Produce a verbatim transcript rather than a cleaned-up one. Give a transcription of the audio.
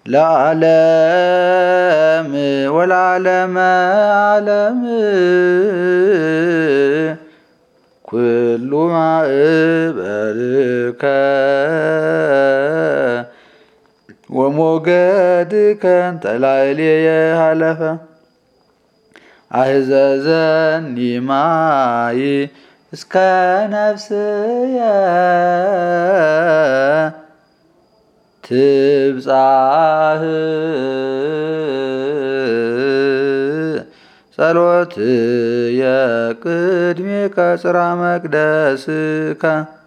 ለዓለም ወለዓለመ ዓለም ኩሉ ማእበልከ ወሞገድከ እንተ ላዕሌየ ሀለፈ አህዘዘኒ ማይ እስከ ነፍስየ ትብጻሕ ጸሎትየ ቅድሜከ ጽርሐ መቅደስከ